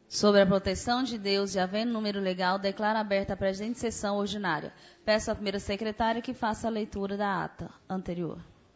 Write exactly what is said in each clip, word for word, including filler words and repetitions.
Sobre a proteção de Deus e havendo número legal, declaro aberta a presente sessão ordinária. Peço à primeira secretária que faça a leitura da ata anterior.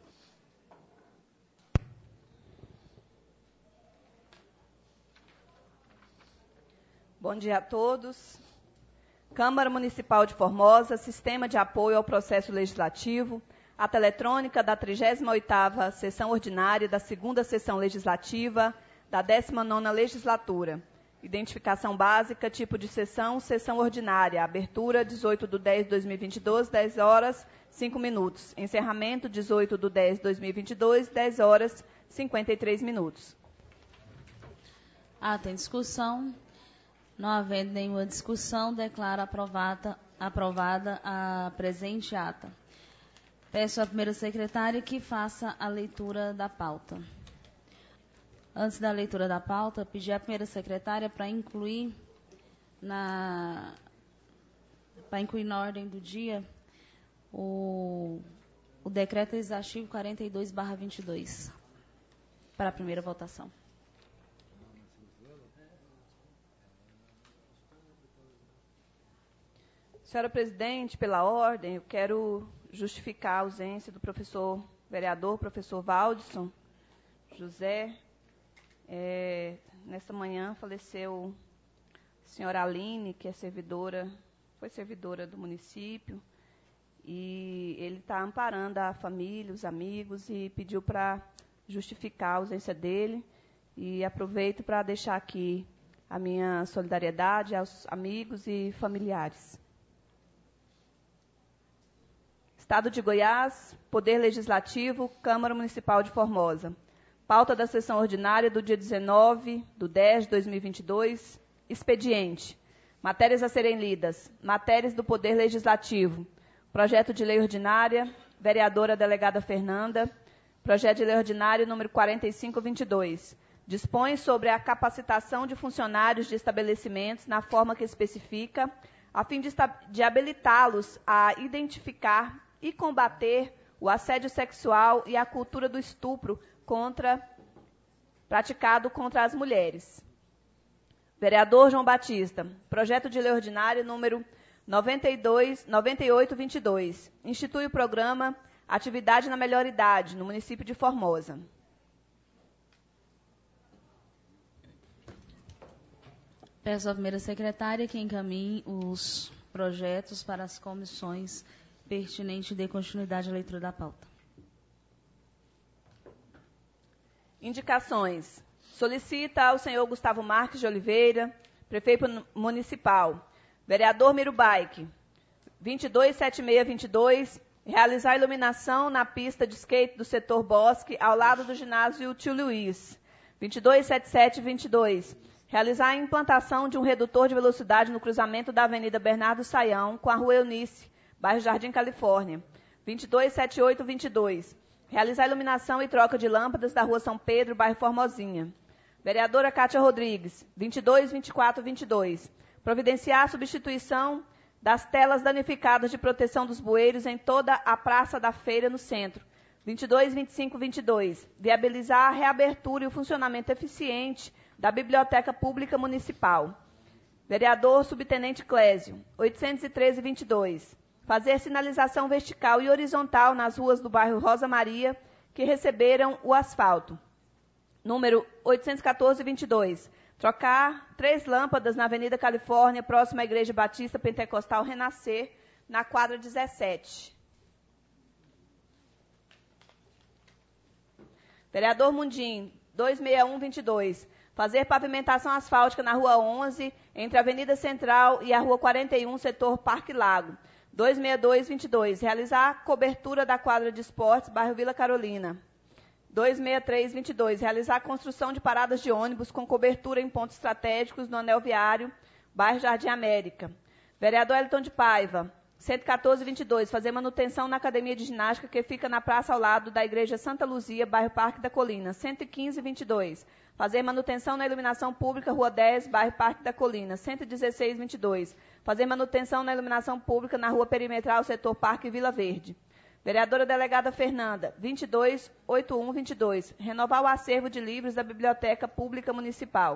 Bom dia a todos. Câmara Municipal de Formosa, Sistema de Apoio ao Processo Legislativo, ata eletrônica da trigésima oitava Sessão Ordinária da segunda Sessão Legislativa da décima nona Legislatura. Identificação básica, tipo de sessão, sessão ordinária. Abertura, dezoito de dez de dois mil e vinte e dois, dez horas, cinco minutos. Encerramento, dezoito de dez de dois mil e vinte e dois, dez horas, cinquenta e três minutos. Ata em discussão. Não havendo nenhuma discussão, declaro aprovada, aprovada a presente ata. Peço à primeira secretária que faça a leitura da pauta. Antes da leitura da pauta, pedi à primeira secretária para incluir na para incluir na ordem do dia o, o decreto legislativo quarenta e dois barra vinte e dois para a primeira votação. Senhora presidente, pela ordem, eu quero justificar a ausência do professor vereador, professor Valdisson José. É, nesta manhã faleceu a senhora Aline, que é servidora, foi servidora do município, e ele está amparando a família, os amigos, e pediu para justificar a ausência dele. E aproveito para deixar aqui a minha solidariedade aos amigos e familiares. Estado de Goiás, Poder Legislativo, Câmara Municipal de Formosa. Pauta da sessão ordinária do dia dezenove de dez de dois mil e vinte e dois. Expediente. Matérias a serem lidas. Matérias do Poder Legislativo. Projeto de lei ordinária. Vereadora delegada Fernanda. Projeto de lei ordinário número quarenta e cinco vinte e dois. Dispõe sobre a capacitação de funcionários de estabelecimentos na forma que especifica, a fim de, de habilitá-los a identificar e combater o assédio sexual e a cultura do estupro contra, praticado contra as mulheres. Vereador João Batista, projeto de lei ordinário número noventa e dois, noventa e oito vinte e dois, institui o programa Atividade na Melhor Idade, no município de Formosa. Peço à primeira secretária que encaminhe os projetos para as comissões pertinentes e dê continuidade à leitura da pauta. Indicações. Solicita ao senhor Gustavo Marques de Oliveira, prefeito municipal. Vereador Miro Baique, vinte e dois setenta e seis vinte e dois, realizar a iluminação na pista de skate do setor Bosque, ao lado do ginásio Tio Luiz. vinte e dois setenta e sete vinte e dois, realizar a implantação de um redutor de velocidade no cruzamento da Avenida Bernardo Saião com a Rua Eunice, bairro Jardim Califórnia. vinte e dois setenta e oito vinte e dois, realizar a iluminação e troca de lâmpadas da Rua São Pedro, bairro Formosinha. Vereadora Cátia Rodrigues, vinte e dois vinte e quatro vinte e dois, providenciar a substituição das telas danificadas de proteção dos bueiros em toda a Praça da Feira no centro. vinte e dois vinte e cinco vinte e dois, viabilizar a reabertura e o funcionamento eficiente da Biblioteca Pública Municipal. Vereador Subtenente Clésio, oitocentos e treze vinte e dois, fazer sinalização vertical e horizontal nas ruas do bairro Rosa Maria, que receberam o asfalto. Número oitocentos e quatorze vinte e dois, trocar três lâmpadas na Avenida Califórnia, próxima à Igreja Batista Pentecostal Renascer, na quadra dezessete. Vereador Mundim, duzentos e sessenta e um vinte e dois, fazer pavimentação asfáltica na Rua onze, entre a Avenida Central e a Rua quarenta e um, setor Parque Lago. duzentos e sessenta e dois vinte e dois, realizar a cobertura da quadra de esportes, bairro Vila Carolina. duzentos e sessenta e três vinte e dois, realizar a construção de paradas de ônibus com cobertura em pontos estratégicos no anel viário, bairro Jardim América. Vereador Elton de Paiva, cento e quatorze vinte e dois, fazer manutenção na academia de ginástica que fica na praça ao lado da Igreja Santa Luzia, bairro Parque da Colina. cento e quinze vinte e dois, fazer manutenção na iluminação pública, Rua dez, bairro Parque da Colina. cento e dezesseis vinte e dois, fazer manutenção na iluminação pública na Rua Perimetral, setor Parque Vila Verde. Vereadora delegada Fernanda, vinte e dois oitenta e um vinte e dois, renovar o acervo de livros da Biblioteca Pública Municipal.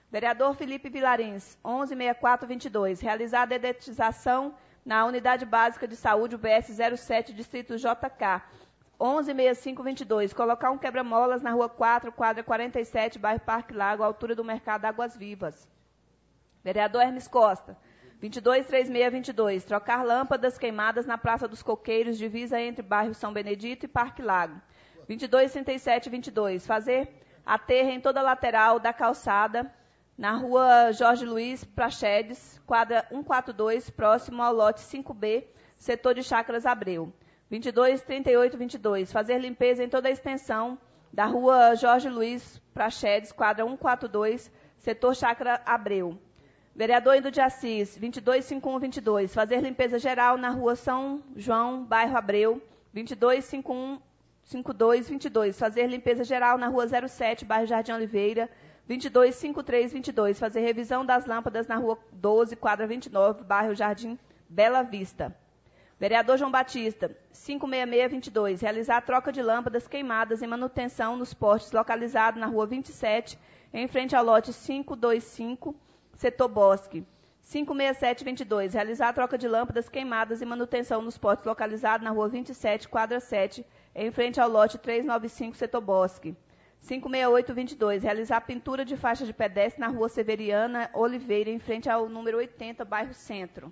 Vereador Felipe Vilarins, onze sessenta e quatro vinte e dois, realizar a dedetização na Unidade Básica de Saúde, U B S zero sete, Distrito J K, onze sessenta e cinco vinte e dois, colocar um quebra-molas na Rua quatro, quadra quarenta e sete, bairro Parque Lago, altura do Mercado Águas Vivas. Vereador Hermes Costa, vinte e dois trinta e seis vinte e dois, trocar lâmpadas queimadas na Praça dos Coqueiros, divisa entre bairro São Benedito e Parque Lago. vinte e dois trinta e sete vinte e dois, fazer aterro em toda a lateral da calçada, na Rua Jorge Luiz Prachedes, quadra cento e quarenta e dois, próximo ao lote cinco B, setor de Chácaras Abreu. vinte e dois trinta e oito vinte e dois, fazer limpeza em toda a extensão da Rua Jorge Luiz Prachedes, quadra cento e quarenta e dois, setor Chácara Abreu. Vereador Indo de Assis, vinte e dois cinquenta e um vinte e dois, fazer limpeza geral na Rua São João, bairro Abreu. vinte e dois cinquenta e um cinquenta e dois vinte e dois, fazer limpeza geral na Rua zero sete, bairro Jardim Oliveira. vinte e dois cinquenta e três vinte e dois, fazer revisão das lâmpadas na Rua doze, quadra vinte e nove, bairro Jardim Bela Vista. Vereador João Batista, quinhentos e sessenta e seis vinte e dois, realizar a troca de lâmpadas queimadas em manutenção nos postes localizados na Rua vinte e sete, em frente ao lote quinhentos e vinte e cinco, setor Bosque. quinhentos e sessenta e sete vinte e dois, realizar a troca de lâmpadas queimadas e manutenção nos postes localizados na Rua vinte e sete, quadra sete, em frente ao lote trezentos e noventa e cinco, setor Bosque. quinhentos e sessenta e oito vinte e dois, realizar pintura de faixa de pedestre na Rua Severiana Oliveira, em frente ao número oitenta, bairro Centro.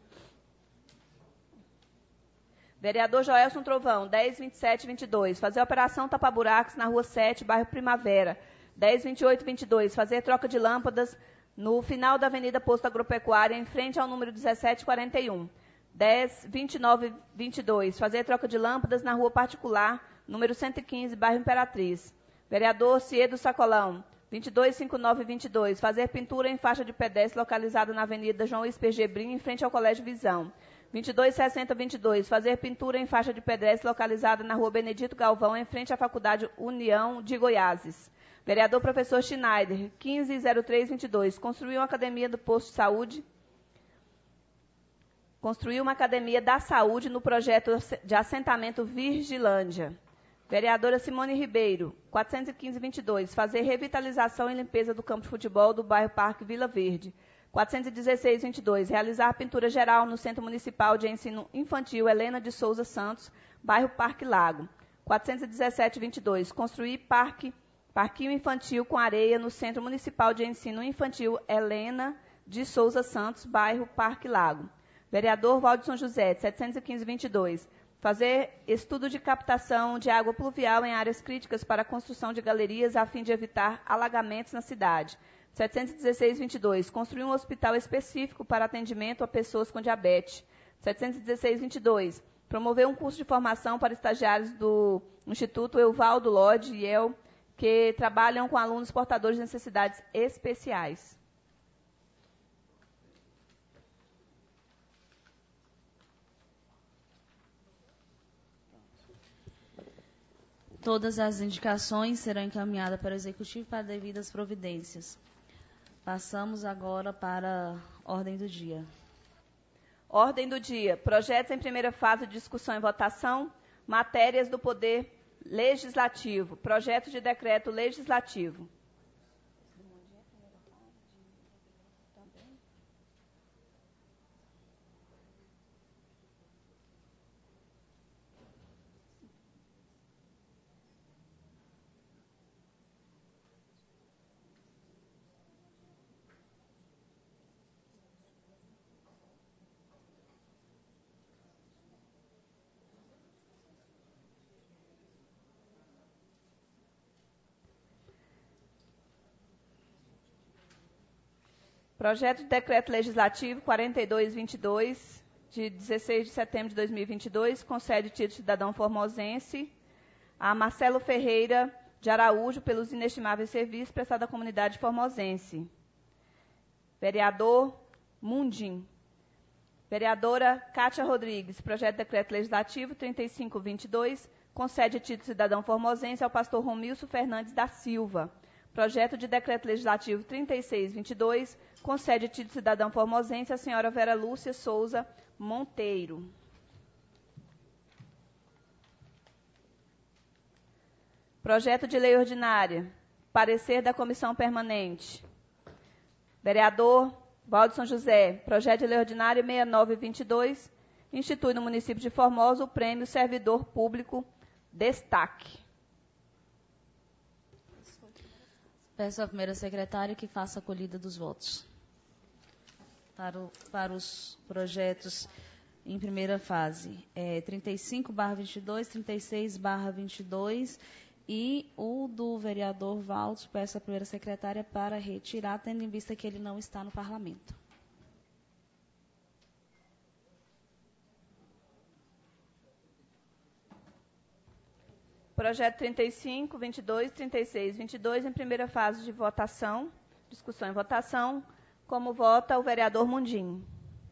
Vereador Joelson Trovão, dez vinte e sete vinte e dois, fazer operação tapa-buracos na Rua sete, bairro Primavera. dez vinte e oito vinte e dois, fazer troca de lâmpadas no final da Avenida Posto Agropecuária, em frente ao número dezessete quarenta e um. dez vinte e nove vinte e dois, fazer troca de lâmpadas na Rua Particular, número cento e quinze, bairro Imperatriz. Vereador Ciedo Sacolão, vinte e dois cinquenta e nove vinte e dois, fazer pintura em faixa de pedestre localizada na Avenida João Luiz Pergebrim, em frente ao Colégio Visão. vinte e dois sessenta vinte e dois, fazer pintura em faixa de pedestre localizada na Rua Benedito Galvão, em frente à Faculdade União de Goiáses. Vereador Professor Schneider, quinze zero três vinte e dois, construir uma academia do posto de saúde, construir uma academia da saúde no projeto de assentamento Virgilândia. Vereadora Simone Ribeiro, quatrocentos e quinze vinte e dois, fazer revitalização e limpeza do campo de futebol do bairro Parque Vila Verde. quatrocentos e dezesseis vinte e dois, realizar pintura geral no Centro Municipal de Ensino Infantil Helena de Souza Santos, bairro Parque Lago. quatrocentos e dezessete vinte e dois, construir parque, parquinho infantil com areia no Centro Municipal de Ensino Infantil Helena de Souza Santos, bairro Parque Lago. Vereador Valdson José, setecentos e quinze vinte e dois, fazer estudo de captação de água pluvial em áreas críticas para a construção de galerias a fim de evitar alagamentos na cidade. setecentos e dezesseis vinte e dois, construir um hospital específico para atendimento a pessoas com diabetes. setecentos e dezesseis vinte e dois, promover um curso de formação para estagiários do Instituto Euvaldo Lodge e El, que trabalham com alunos portadores de necessidades especiais. Todas as indicações serão encaminhadas para o Executivo para devidas providências. Passamos agora para a ordem do dia. Ordem do dia. Projetos em primeira fase de discussão e votação. Matérias do Poder Legislativo. Projeto de decreto legislativo. Projeto de decreto legislativo quarenta e dois vinte e dois, de dezesseis de setembro de dois mil e vinte e dois, concede título de cidadão formosense a Marcelo Ferreira de Araújo pelos inestimáveis serviços prestados à comunidade formosense. Vereador Mundim. Vereadora Cátia Rodrigues, projeto de decreto legislativo trinta e cinco vinte e dois, concede título de cidadão formosense ao pastor Romilson Fernandes da Silva. Projeto de decreto legislativo trinta e seis vinte e dois, concede título de cidadão formosense à senhora Vera Lúcia Souza Monteiro. Projeto de lei ordinária. Parecer da comissão permanente. Vereador Valde São José, projeto de lei ordinária sessenta e nove vinte e dois, institui no município de Formosa o prêmio Servidor Público Destaque. Peço à primeira secretária que faça a colhida dos votos. Para, o, para os projetos em primeira fase, é, trinta e cinco barra vinte e dois, trinta e seis barra vinte e dois e o do vereador Valdes, peço à primeira secretária para retirar, tendo em vista que ele não está no parlamento. Projeto trinta e cinco, vinte e dois, trinta e seis, vinte e dois, em primeira fase de votação, discussão e votação. Como vota o vereador Mundim?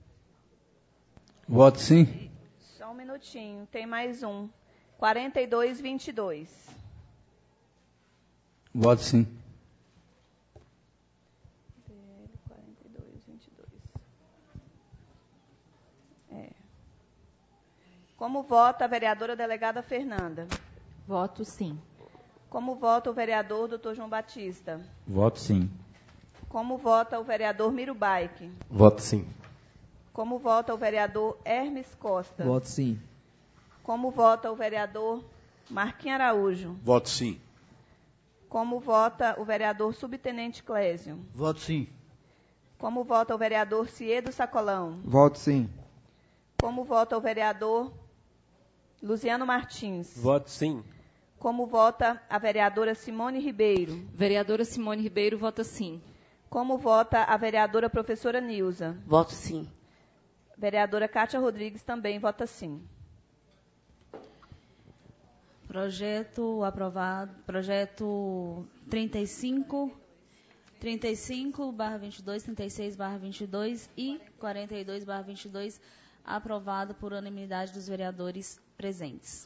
Voto sim. Só um minutinho, tem mais um. quarenta e dois, vinte e dois. Voto sim. quarenta e dois, vinte e dois. É. Como vota a vereadora delegada Fernanda? Voto sim. Como vota o vereador doutor João Batista? Voto sim. Como vota o vereador Miro Baik? Voto sim. Como vota o vereador Hermes Costa? Voto sim. Como vota o vereador Marquinhos Araújo? Voto sim. Como vota o vereador Subtenente Clésio? Voto sim. Como vota o vereador Ciedo Sacolão? Voto sim. Como vota o vereador Luziano Martins? Voto sim. Como vota a vereadora Simone Ribeiro? Vereadora Simone Ribeiro vota sim. Como vota a vereadora professora Nilza? Voto sim. Vereadora Cátia Rodrigues também vota sim. Projeto aprovado, projeto trinta e cinco, trinta e cinco barra vinte e dois, trinta e seis barra vinte e dois e quarenta e dois barra vinte e dois, aprovado por unanimidade dos vereadores presentes.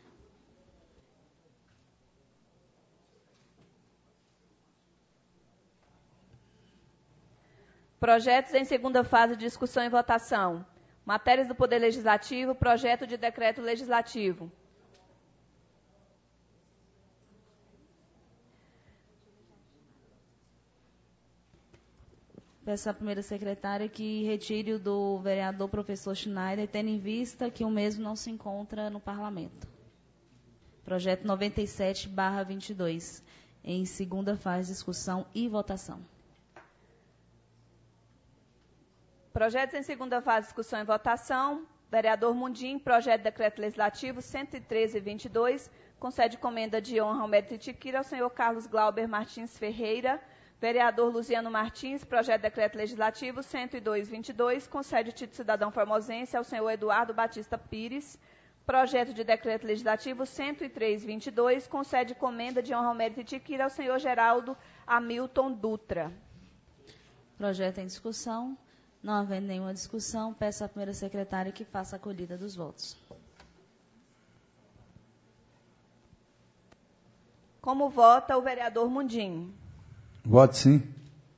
Projetos em segunda fase de discussão e votação. Matérias do Poder Legislativo, projeto de decreto legislativo. Peço à primeira secretária que retire o do vereador professor Schneider, tendo em vista que o mesmo não se encontra no parlamento. Projeto noventa e sete barra vinte e dois, em segunda fase de discussão e votação. Projetos em segunda fase de discussão e votação. Vereador Mundim, projeto de decreto legislativo cento e treze, vinte e dois, concede comenda de honra ao mérito de Tiquira ao senhor Carlos Glauber Martins Ferreira. Vereador Luziano Martins, projeto de decreto legislativo cento e dois, vinte e dois, concede o título de cidadão formosense ao senhor Eduardo Batista Pires. Projeto de decreto legislativo cento e três, vinte e dois, concede comenda de honra ao mérito de Tiquira ao senhor Geraldo Hamilton Dutra. Projeto em discussão. Não havendo nenhuma discussão, peço à primeira secretária que faça a colhida dos votos. Como vota o vereador Mundim? Voto sim.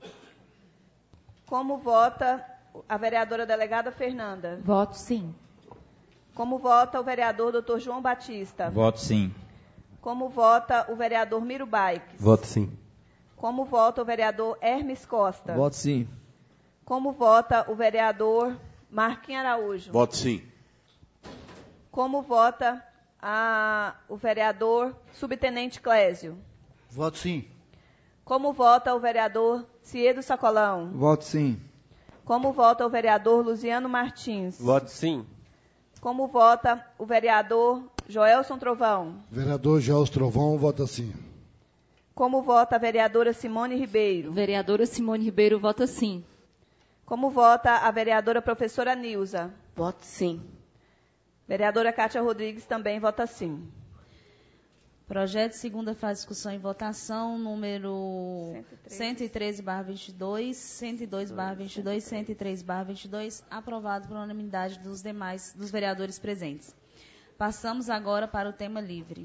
Como vota a vereadora delegada Fernanda? Voto sim. Como vota o vereador doutor João Batista? Voto sim. Como vota o vereador Miro Baik? Voto sim. Como vota o vereador Hermes Costa? Voto sim. Como vota o vereador Marquinhos Araújo? Voto sim. Como vota a, o vereador Subtenente Clésio? Voto sim. Como vota o vereador Ciedo Sacolão? Voto sim. Como vota o vereador Luziano Martins? Voto sim. Como vota o vereador Joelson Trovão? Vereador Joelson Trovão, vota sim. Como vota a vereadora Simone Ribeiro? Vereadora Simone Ribeiro vota sim. Como vota a vereadora professora Nilza? Voto sim. Vereadora Cátia Rodrigues também vota sim. Projeto de segunda fase de discussão e votação, número cento e treze barra vinte e dois, cento e dois barra vinte e dois, cento e três barra vinte e dois, aprovado por unanimidade dos demais, dos vereadores presentes. Passamos agora para o tema livre.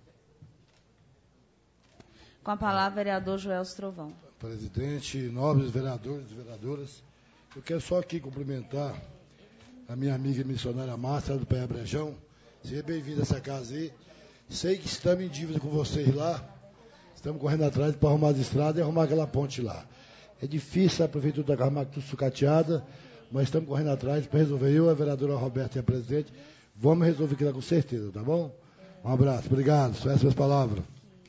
Com a palavra, vereador Joelson Trovão. Presidente, nobres vereadores e vereadoras, eu quero só aqui cumprimentar a minha amiga missionária Márcia, do P E Brejão. Seja bem-vinda a essa casa aí. Sei que estamos em dívida com vocês lá. Estamos correndo atrás para arrumar as estradas e arrumar aquela ponte lá. É difícil a prefeitura da Camargo tudo sucateada, mas estamos correndo atrás para resolver. Eu, a vereadora Roberta e a presidente, vamos resolver aquilo com certeza, tá bom? Um abraço, obrigado. São essas as palavras.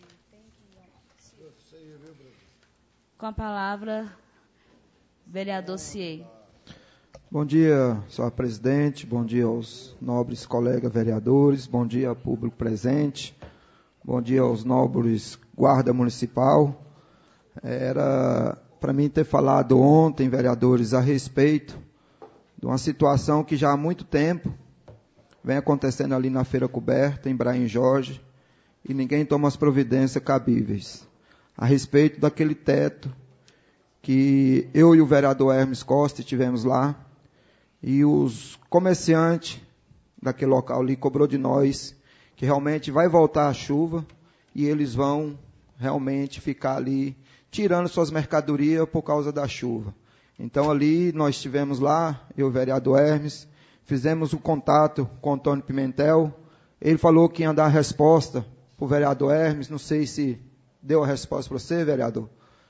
Com a palavra, vereador Ciei. Bom dia, senhora presidente, bom dia aos nobres colegas vereadores, bom dia ao público presente, bom dia aos nobres guarda municipal. Era para mim ter falado ontem, vereadores, a respeito de uma situação que já há muito tempo vem acontecendo ali na Feira Coberta, em Braim Jorge, e ninguém toma as providências cabíveis. A respeito daquele teto que eu e o vereador Hermes Costa estivemos lá, e os comerciantes daquele local ali cobrou de nós que realmente vai voltar a chuva e eles vão realmente ficar ali tirando suas mercadorias por causa da chuva. Então ali nós estivemos lá, eu e o vereador Hermes, fizemos o contato com o Antônio Pimentel, ele falou que ia dar a resposta para o vereador Hermes, não sei se deu a resposta para você, vereador.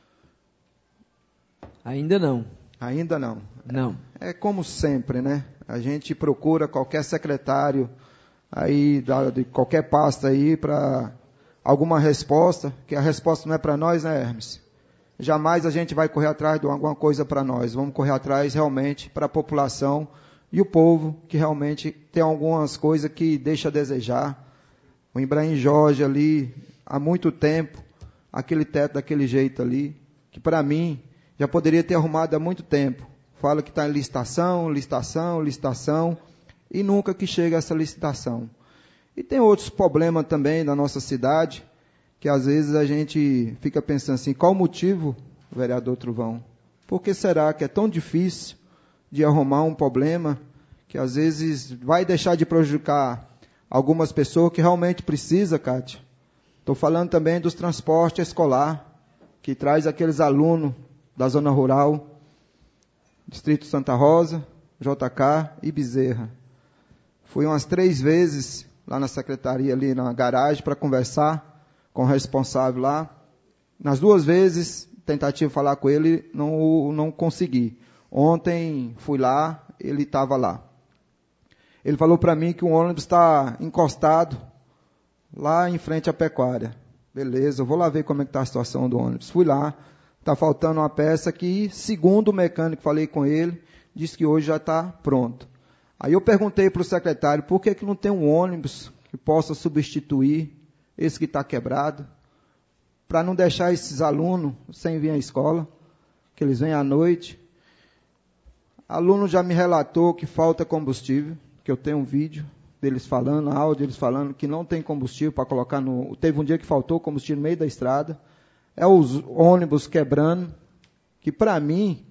Ainda não. Ainda não. Não. É como sempre, né? A gente procura qualquer secretário aí, de qualquer pasta aí, para alguma resposta, que a resposta não é para nós, né, Hermes? Jamais a gente vai correr atrás de alguma coisa para nós. Vamos correr atrás realmente para a população e o povo, que realmente tem algumas coisas que deixa a desejar. O Ibrahim Jorge ali, há muito tempo, aquele teto daquele jeito ali, que para mim já poderia ter arrumado há muito tempo. Fala que está em licitação, licitação, licitação, e nunca que chega essa licitação. E tem outros problemas também na nossa cidade, que às vezes a gente fica pensando assim, qual o motivo, vereador Truvão? Por que será que é tão difícil de arrumar um problema que às vezes vai deixar de prejudicar algumas pessoas que realmente precisam, Cátia? Estou falando também dos transportes escolar, que traz aqueles alunos da zona rural, Distrito Santa Rosa, J K e Bezerra. Fui umas três vezes lá na secretaria, ali na garagem, para conversar com o responsável lá. Nas duas vezes, tentativa de falar com ele, não, não consegui. Ontem fui lá, ele estava lá. Ele falou para mim que o ônibus está encostado lá em frente à pecuária. Beleza, eu vou lá ver como é que está a situação do ônibus. Fui lá. Está faltando uma peça que, segundo o mecânico, falei com ele, disse que hoje já está pronto. Aí eu perguntei para o secretário, por que, que não tem um ônibus que possa substituir esse que está quebrado, para não deixar esses alunos sem vir à escola, que eles vêm à noite. Aluno já me relatou que falta combustível, que eu tenho um vídeo deles falando, áudio deles falando que não tem combustível para colocar no... Teve um dia que faltou combustível no meio da estrada. É os ônibus quebrando, que para mim,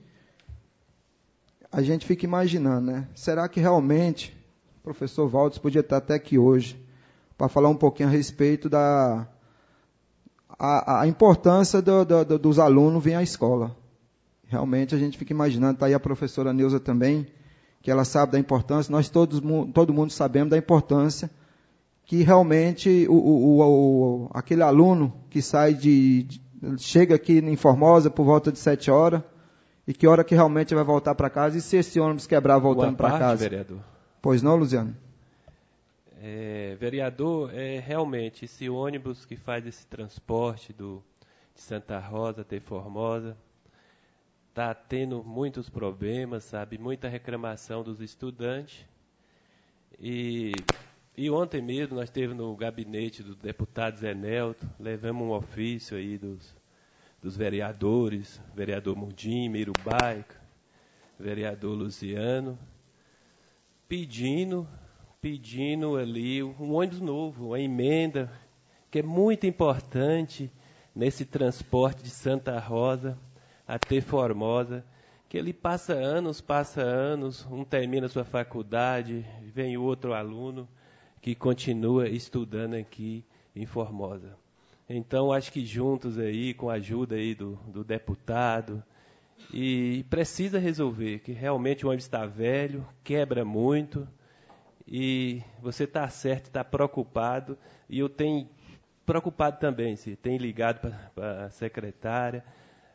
a gente fica imaginando, né? Será que realmente o professor Valdes podia estar até aqui hoje, para falar um pouquinho a respeito da a, a importância do, do, dos alunos virem à escola. Realmente a gente fica imaginando, está aí a professora Neuza também, que ela sabe da importância, nós todos, todo mundo sabemos da importância, que realmente o, o, o, aquele aluno que sai de, de chega aqui em Formosa por volta de sete horas, e que hora que realmente vai voltar para casa, e se esse ônibus quebrar voltando para casa? Vereador. Pois não, Luciano? É, vereador, é, realmente, esse ônibus que faz esse transporte do, de Santa Rosa até Formosa, está tendo muitos problemas, sabe, muita reclamação dos estudantes, e... E ontem mesmo nós esteve no gabinete do deputado Zé Nelto, levamos um ofício aí dos, dos vereadores, vereador Mundim, Miro Baica, vereador Luciano, pedindo, pedindo ali um ônibus novo, uma emenda, que é muito importante nesse transporte de Santa Rosa até Formosa, que ele passa anos, passa anos, um termina sua faculdade, vem outro aluno, que continua estudando aqui em Formosa. Então, acho que juntos aí, com a ajuda aí do, do deputado, e precisa resolver, que realmente o ônibus está velho, quebra muito, e você está certo, está preocupado, e eu tenho preocupado também, se tem ligado para a secretária,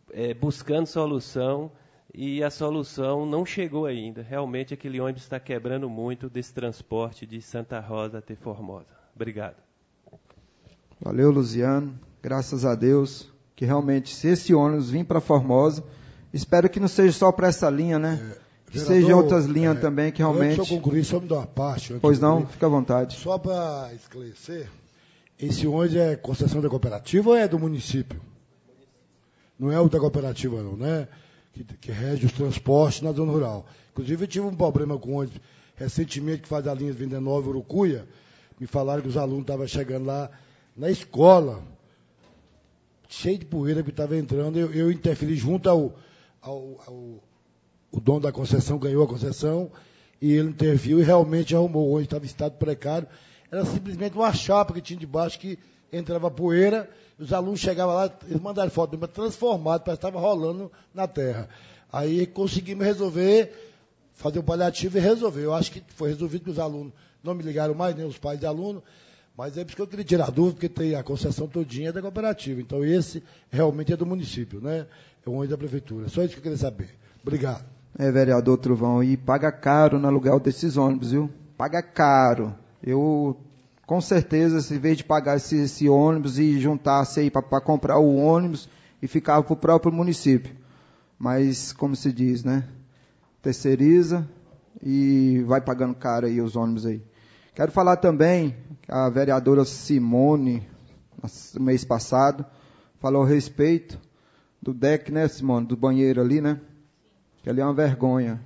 é, buscando solução, e a solução não chegou ainda. Realmente aquele ônibus está quebrando muito desse transporte de Santa Rosa até Formosa. Obrigado. Valeu, Luziano. Graças a Deus que realmente, se esse ônibus vir para Formosa, espero que não seja só para essa linha, né? É, que vereador, seja outras linhas é, também que realmente... Antes de eu concluir, só me dá uma parte. Pois não, fica à vontade. Só para esclarecer, esse ônibus é concessão da cooperativa ou é do município? Não é o da cooperativa não, né? Que, que rege os transportes na zona rural. Inclusive, eu tive um problema com ônibus recentemente, que faz a linha Venda Nova Urucuia. Me falaram que os alunos estavam chegando lá na escola, cheio de poeira que estava entrando. Eu, eu interferi junto ao, ao, ao... O dono da concessão ganhou a concessão e ele interviu e realmente arrumou. O ônibus estava em estado precário. Era simplesmente uma chapa que tinha debaixo que entrava poeira. Os alunos chegavam lá, eles mandaram foto, mas transformado, parece que estava rolando na terra. Aí conseguimos resolver, fazer o paliativo e resolver. Eu acho que foi resolvido que os alunos não me ligaram mais, nem os pais de aluno, mas é por isso que eu queria tirar dúvida, porque tem a concessão todinha da cooperativa. Então esse realmente é do município, né? É um ônibus da prefeitura. Só isso que eu queria saber. Obrigado. É, vereador Truvão, e paga caro no aluguel desses ônibus, viu? Paga caro. Eu... Com certeza, se em vez de pagar esse, esse ônibus e juntar-se aí para comprar o ônibus e ficar para o próprio município. Mas, como se diz, né? Terceiriza e vai pagando caro aí os ônibus aí. Quero falar também, a vereadora Simone, no mês passado, falou a respeito do deck, né, Simone? Do banheiro ali, né? Que ali é uma vergonha.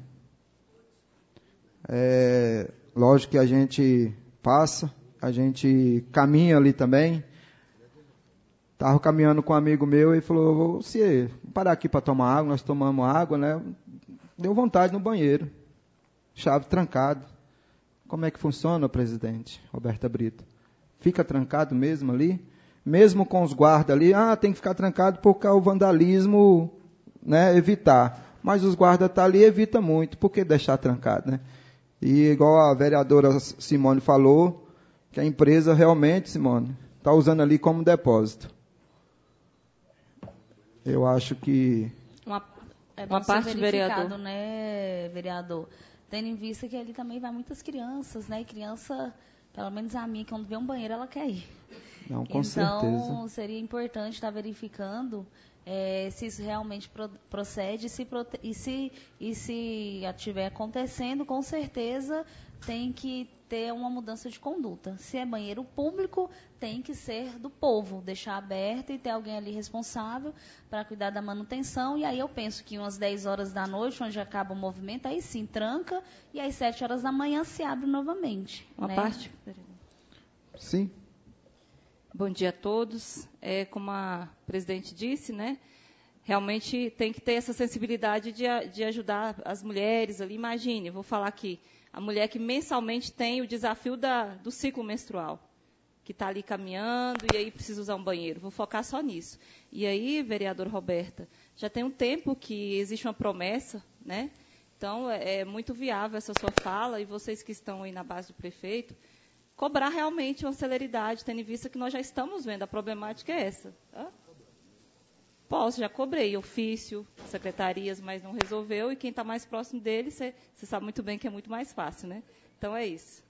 É, lógico que a gente passa... A gente caminha ali também. Estava caminhando com um amigo meu e falou, você, vamos parar aqui para tomar água, nós tomamos água, né? Deu vontade no banheiro. Chave trancada. Como é que funciona, presidente? Roberta Brito. Fica trancado mesmo ali? Mesmo com os guardas ali, ah, tem que ficar trancado porque o vandalismo, né, evitar. Mas os guardas estão tá ali, evita muito. Por que deixar trancado, né? E igual a vereadora Simone falou, que a empresa realmente, Simone, está usando ali como depósito. Eu acho que... Uma, é uma parte, vereador. Né, vereador? Tendo em vista que ali também vai muitas crianças, né? E criança, pelo menos a minha, quando vê um banheiro, ela quer ir. Não, com então, certeza. Então, seria importante estar verificando é, se isso realmente pro, procede se prote, e se e se estiver acontecendo, com certeza tem que ter uma mudança de conduta. Se é banheiro público, tem que ser do povo, deixar aberto e ter alguém ali responsável para cuidar da manutenção. E aí eu penso que umas dez horas da noite, onde acaba o movimento, aí sim tranca, e às sete horas da manhã se abre novamente. Uma né? parte? Sim. Bom dia a todos. É, como a presidente disse, né? Realmente tem que ter essa sensibilidade de, de ajudar as mulheres ali. Imagine, vou falar aqui, a mulher que mensalmente tem o desafio da, do ciclo menstrual, que está ali caminhando e aí precisa usar um banheiro. Vou focar só nisso. E aí, vereadora Roberta, já tem um tempo que existe uma promessa, né? Então, é, é muito viável essa sua fala, e vocês que estão aí na base do prefeito, cobrar realmente uma celeridade, tendo em vista que nós já estamos vendo, a problemática é essa. Tá? Posso, já cobrei ofício, secretarias, mas não resolveu, e quem está mais próximo dele, você sabe muito bem que é muito mais fácil, né? Então é isso.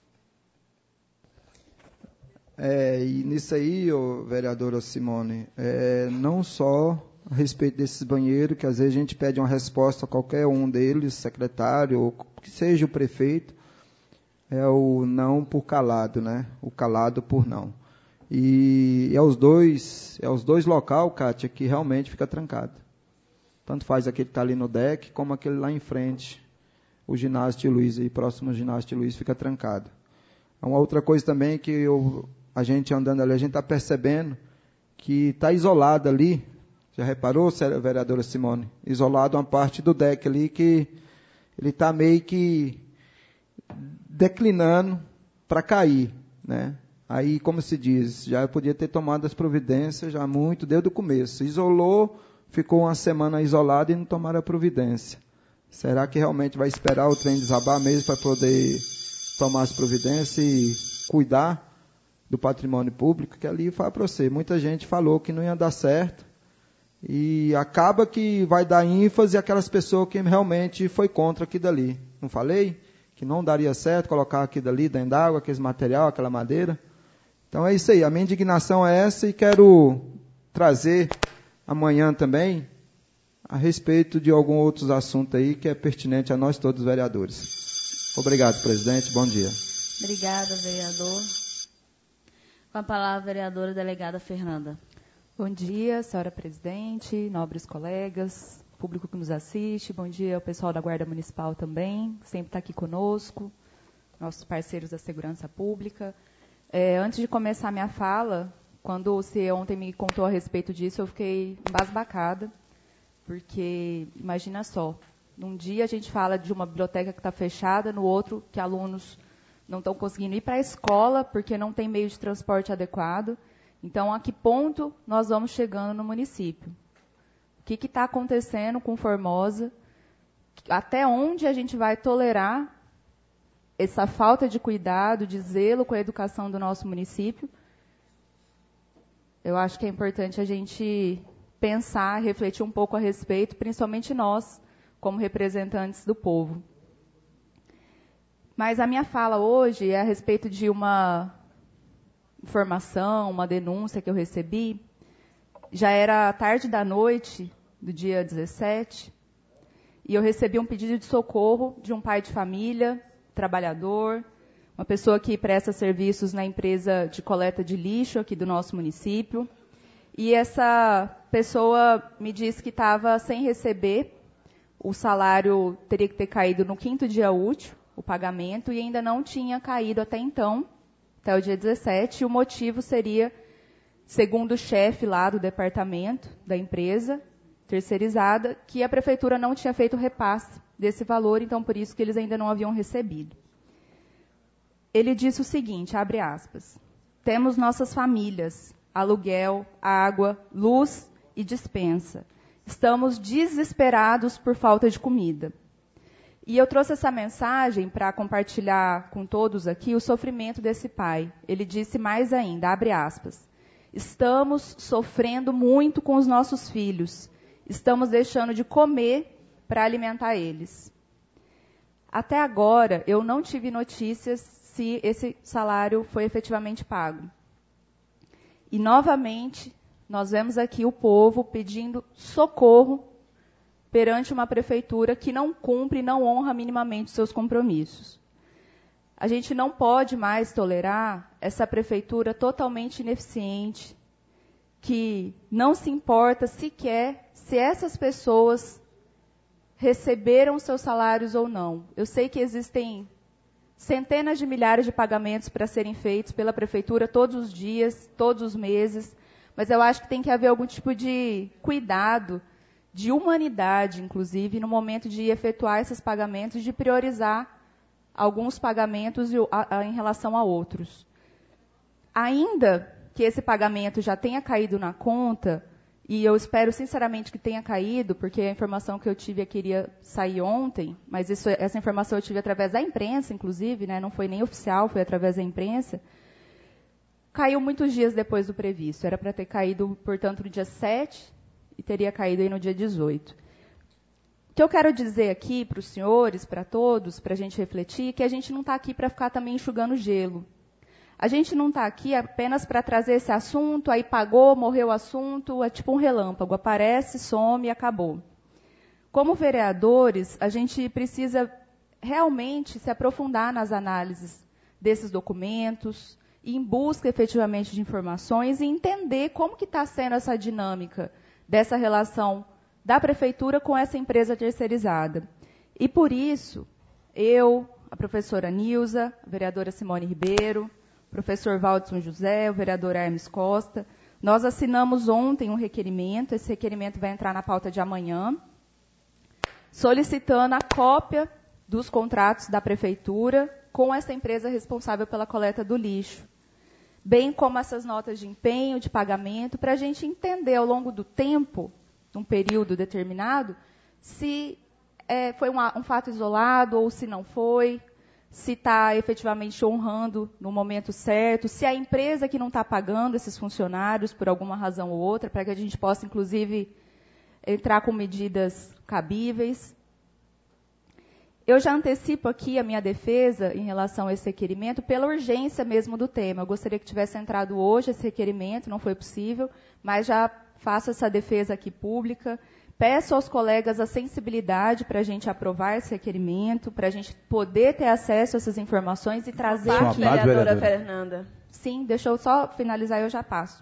É, e nisso aí, ô, vereadora Simone, é, não só a respeito desses banheiros, que às vezes a gente pede uma resposta a qualquer um deles, secretário, ou que seja o prefeito, é o não por calado, né? O calado por não. E é os dois, é os dois local, Kátia, que realmente fica trancado. Tanto faz aquele que está ali no deck, como aquele lá em frente, o ginásio de Luiz, aí próximo ao ginásio de Luiz, fica trancado. Uma outra coisa também que eu, a gente andando ali, a gente está percebendo que está isolado ali, já reparou, vereadora Simone? Isolado uma parte do deck ali que ele está meio que declinando para cair, né? Aí, como se diz, já podia ter tomado as providências já muito, desde o começo. Isolou, ficou uma semana isolado e não tomaram a providência. Será que realmente vai esperar o trem desabar mesmo para poder tomar as providências e cuidar do patrimônio público? Que ali fala para você, muita gente falou que não ia dar certo E acaba que vai dar ênfase àquelas pessoas que realmente foi contra aquilo dali. Não falei? Que não daria certo colocar aquilo dali dentro d'água, aquele material, aquela madeira. Então é isso aí, a minha indignação é essa e quero trazer amanhã também a respeito de alguns outros assuntos aí que é pertinente a nós todos, vereadores. Obrigado, presidente. Bom dia. Obrigada, vereador. Com a palavra, a vereadora delegada Fernanda. Bom dia, senhora presidente, nobres colegas, público que nos assiste. Bom dia ao pessoal da Guarda Municipal também, que sempre está aqui conosco, nossos parceiros da Segurança Pública. É, antes de começar a minha fala, quando você ontem me contou a respeito disso, eu fiquei embasbacada, porque imagina só, num dia a gente fala de uma biblioteca que está fechada, no outro que alunos não estão conseguindo ir para a escola porque não tem meio de transporte adequado. Então, a que ponto nós vamos chegando no município? O que está acontecendo com Formosa? Até onde a gente vai tolerar essa falta de cuidado, de zelo com a educação do nosso município? Eu acho que é importante a gente pensar, refletir um pouco a respeito, principalmente nós, como representantes do povo. Mas a minha fala hoje é a respeito de uma informação, uma denúncia que eu recebi. Já era tarde da noite do dia dezessete, e eu recebi um pedido de socorro de um pai de família, trabalhador, uma pessoa que presta serviços na empresa de coleta de lixo aqui do nosso município. E essa pessoa me disse que estava sem receber, o salário teria que ter caído no quinto dia útil, o pagamento, e ainda não tinha caído até então, até o dia dezessete, e o motivo seria, segundo o chefe lá do departamento da empresa terceirizada, que a prefeitura não tinha feito o repasse desse valor, então por isso que eles ainda não haviam recebido. Ele disse o seguinte, abre aspas, temos nossas famílias, aluguel, água, luz e despensa. Estamos desesperados por falta de comida. E eu trouxe essa mensagem para compartilhar com todos aqui o sofrimento desse pai. Ele disse mais ainda, abre aspas, estamos sofrendo muito com os nossos filhos. Estamos deixando de comer para alimentar eles. Até agora, eu não tive notícias se esse salário foi efetivamente pago. E, novamente, nós vemos aqui o povo pedindo socorro perante uma prefeitura que não cumpre e não honra minimamente seus compromissos. A gente não pode mais tolerar essa prefeitura totalmente ineficiente, que não se importa sequer se essas pessoas receberam seus salários ou não. Eu sei que existem centenas de milhares de pagamentos para serem feitos pela prefeitura todos os dias, todos os meses, mas eu acho que tem que haver algum tipo de cuidado, de humanidade, inclusive, no momento de efetuar esses pagamentos, de priorizar alguns pagamentos em relação a outros. Ainda que esse pagamento já tenha caído na conta, e eu espero sinceramente que tenha caído, porque a informação que eu tive queria sair ontem, mas isso, essa informação eu tive através da imprensa, inclusive, né, não foi nem oficial, foi através da imprensa, caiu muitos dias depois do previsto. Era para ter caído, portanto, no dia sete, e teria caído aí no dia dezoito. O que eu quero dizer aqui para os senhores, para todos, para a gente refletir, que a gente não está aqui para ficar também enxugando gelo. A gente não está aqui apenas para trazer esse assunto, aí pagou, morreu o assunto, é tipo um relâmpago, aparece, some e acabou. Como vereadores, a gente precisa realmente se aprofundar nas análises desses documentos, ir em busca efetivamente de informações e entender como que está sendo essa dinâmica dessa relação da prefeitura com essa empresa terceirizada. E por isso, eu, a professora Nilza, a vereadora Simone Ribeiro, o professor Valdson José, o vereador Hermes Costa, nós assinamos ontem um requerimento, esse requerimento vai entrar na pauta de amanhã, solicitando a cópia dos contratos da prefeitura com essa empresa responsável pela coleta do lixo, bem como essas notas de empenho, de pagamento, para a gente entender ao longo do tempo, num período determinado, se é, foi um, um fato isolado ou se não foi, se está efetivamente honrando no momento certo, se a empresa que não está pagando esses funcionários por alguma razão ou outra, para que a gente possa, inclusive, entrar com medidas cabíveis. Eu já antecipo aqui a minha defesa em relação a esse requerimento pela urgência mesmo do tema. Eu gostaria que tivesse entrado hoje esse requerimento, não foi possível, mas já faço essa defesa aqui pública. Peço aos colegas a sensibilidade para a gente aprovar esse requerimento, para a gente poder ter acesso a essas informações e trazer aqui. Vereadora Fernanda. Sim, deixa eu só finalizar e eu já passo.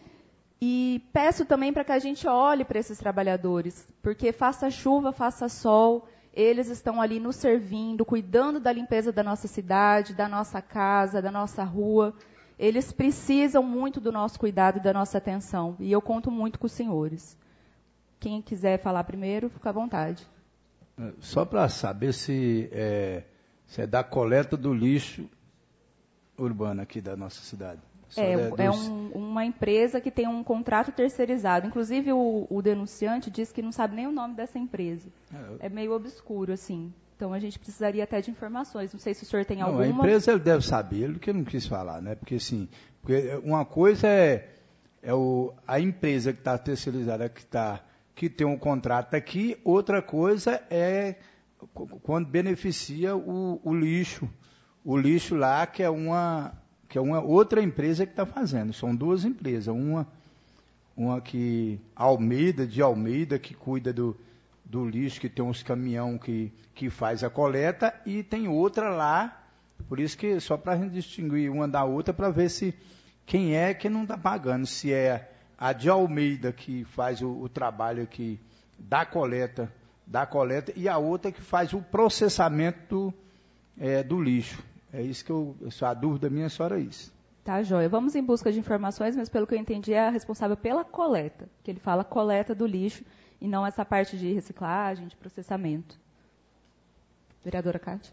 E peço também para que a gente olhe para esses trabalhadores, porque faça chuva, faça sol, eles estão ali nos servindo, cuidando da limpeza da nossa cidade, da nossa casa, da nossa rua. Eles precisam muito do nosso cuidado e da nossa atenção. E eu conto muito com os senhores. Quem quiser falar primeiro, fica à vontade. Só para saber se é, se é da coleta do lixo urbano aqui da nossa cidade. É, é, dos... é um, uma empresa que tem um contrato terceirizado. Inclusive, o, o denunciante disse que não sabe nem o nome dessa empresa. É, é meio obscuro, assim. Então, a gente precisaria até de informações. Não sei se o senhor tem não, alguma... A empresa ele deve saber, ele que não quis falar, né? Porque, assim, porque uma coisa é, é o, a empresa que está terceirizada, que, tá, que tem um contrato aqui, outra coisa é quando beneficia o, o lixo. O lixo lá, que é uma... que é uma outra empresa que está fazendo. São duas empresas. Uma, uma que Almeida, de Almeida, que cuida do, do lixo, que tem uns caminhão que, que faz a coleta, e tem outra lá, por isso que só para a gente distinguir uma da outra, para ver se quem é que não está pagando. Se é a de Almeida que faz o, o trabalho aqui da coleta, da coleta, e a outra que faz o processamento do, é, do lixo. É isso que eu, a dúvida minha só era isso. Tá, joia. Vamos em busca de informações, mas pelo que eu entendi é a responsável pela coleta, que ele fala coleta do lixo e não essa parte de reciclagem, de processamento. Vereadora Cátia.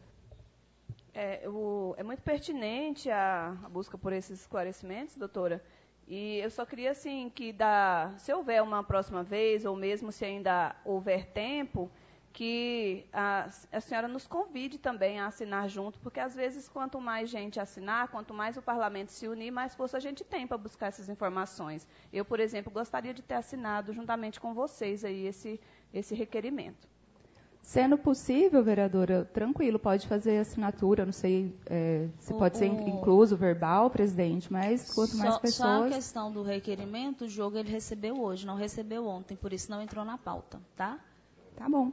É, o, é muito pertinente a, a busca por esses esclarecimentos, doutora. E eu só queria, assim, que da, se houver uma próxima vez, ou mesmo se ainda houver tempo, que a, a senhora nos convide também a assinar junto, porque às vezes quanto mais gente assinar, quanto mais o parlamento se unir, mais força a gente tem para buscar essas informações. Eu, por exemplo, gostaria de ter assinado juntamente com vocês aí esse, esse requerimento. Sendo possível, vereadora, tranquilo, pode fazer assinatura, não sei é, se o, pode ser incluso verbal, presidente, mas quanto só, mais pessoas... Só a questão do requerimento, o jogo ele recebeu hoje, não recebeu ontem, por isso não entrou na pauta, tá? Tá bom.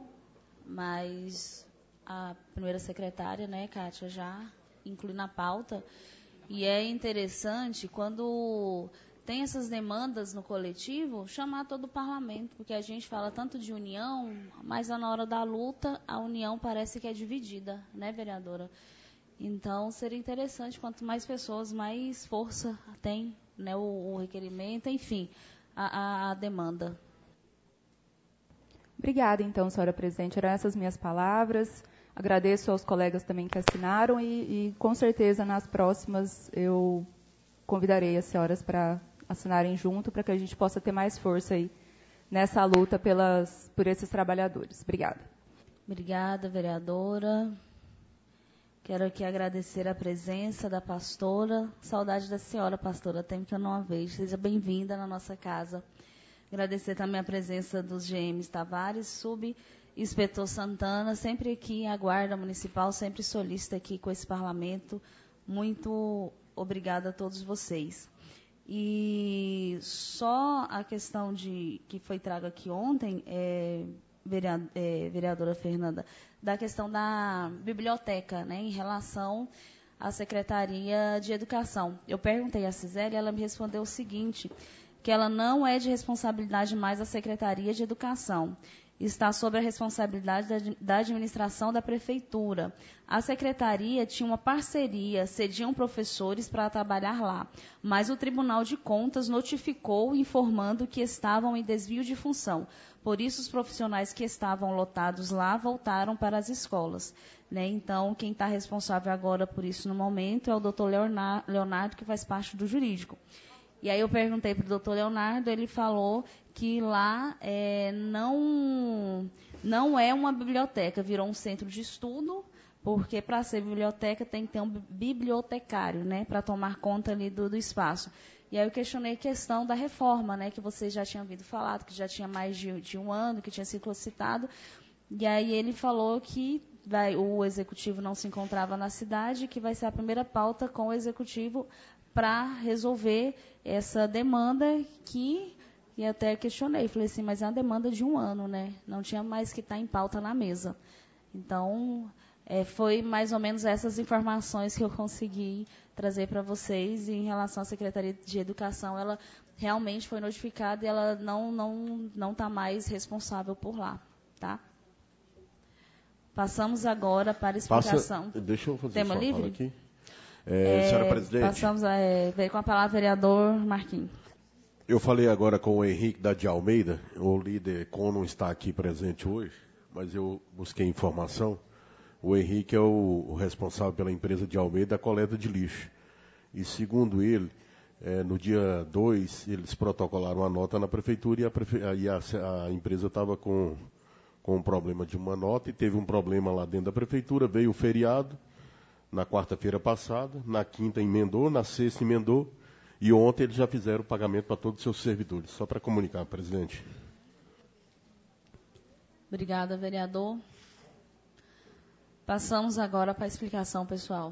Mas a primeira secretária, né, Kátia, já inclui na pauta. E é interessante, quando tem essas demandas no coletivo, chamar todo o parlamento, porque a gente fala tanto de união, mas na hora da luta, a união parece que é dividida, né, vereadora? Então, seria interessante, quanto mais pessoas, mais força tem, né, o, o requerimento, enfim, a, a, a demanda. Obrigada, então, senhora presidente. Eram essas minhas palavras. Agradeço aos colegas também que assinaram e, e com certeza, nas próximas, eu convidarei as senhoras para assinarem junto, para que a gente possa ter mais força aí nessa luta pelas, por esses trabalhadores. Obrigada. Obrigada, vereadora. Quero aqui agradecer a presença da pastora. Saudade da senhora, pastora, tempo que eu não a vejo. Seja bem-vinda na nossa casa. Agradecer também a presença dos G Ms Tavares, Sub-Inspetor Santana, sempre aqui, a Guarda Municipal, sempre solícita aqui com esse parlamento. Muito obrigada a todos vocês. E só a questão de que foi trago aqui ontem, é, vereadora Fernanda, da questão da biblioteca, né, em relação à Secretaria de Educação. Eu perguntei à Cisele e ela me respondeu o seguinte, que ela não é de responsabilidade mais da Secretaria de Educação. Está sob a responsabilidade da, da administração da Prefeitura. A Secretaria tinha uma parceria, cediam professores para trabalhar lá, mas o Tribunal de Contas notificou informando que estavam em desvio de função. Por isso, os profissionais que estavam lotados lá voltaram para as escolas. Né? Então, quem está responsável agora por isso no momento é o doutor Leonardo, que faz parte do jurídico. E aí eu perguntei para o doutor Leonardo, ele falou que lá é, não, não é uma biblioteca, virou um centro de estudo, porque para ser biblioteca tem que ter um bibliotecário, né, para tomar conta ali do, do espaço. E E aí eu questionei a questão da reforma, né, que vocês já tinham ouvido falar, que já tinha mais de, de um ano, que tinha sido citado. E aí ele falou que vai, o executivo não se encontrava na cidade, que vai ser a primeira pauta com o executivo para resolver essa demanda que, e até questionei, falei assim, mas é uma demanda de um ano, né? Não tinha mais que estar em pauta na mesa. Então, é, foi mais ou menos essas informações que eu consegui trazer para vocês. E em relação à Secretaria de Educação, ela realmente foi notificada e ela não não não está mais responsável por lá, tá? Passamos agora para a explicação. Passa, deixa eu fazer Tema só livre? fala aqui. É, É, senhora presidente. Passamos a, é, veio com a palavra vereador Marquinhos. Eu falei agora com o Henrique da de Almeida, o líder com não está aqui presente hoje, mas eu busquei informação. O Henrique é o, o responsável pela empresa de Almeida da coleta de lixo. E segundo ele, é, no dia dois, eles protocolaram a nota na prefeitura e a, prefe... e a, a empresa estava com, com um problema de uma nota e teve um problema lá dentro da prefeitura, veio o feriado na quarta-feira passada, na quinta emendou, na sexta emendou, e ontem eles já fizeram o pagamento para todos os seus servidores. Só para comunicar, presidente. Obrigada, vereador. Passamos agora para a explicação, pessoal.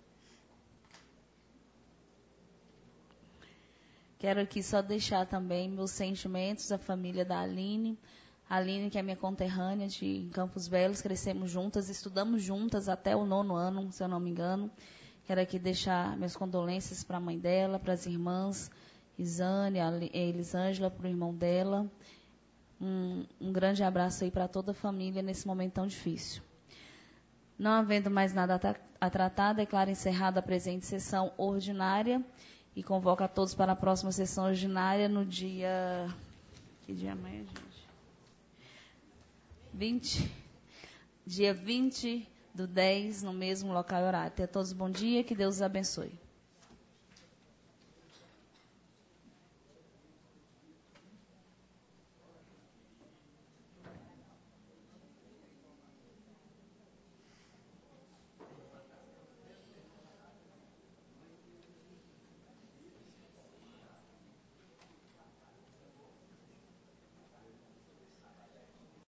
Quero aqui só deixar também meus sentimentos à família da Aline. A Aline, que é minha conterrânea de Campos Belos, crescemos juntas, estudamos juntas até o nono ano, se eu não me engano. Quero aqui deixar minhas condolências para a mãe dela, para as irmãs Isane, Elisângela, para o irmão dela. Um, um grande abraço aí para toda a família nesse momento tão difícil. Não havendo mais nada a, tra a tratar, declaro encerrada a presente sessão ordinária e convoco a todos para a próxima sessão ordinária no dia... Que dia amanhã, gente? vinte, dia vinte do dez, no mesmo local e horário. Tenha todos um bom dia, que Deus os abençoe.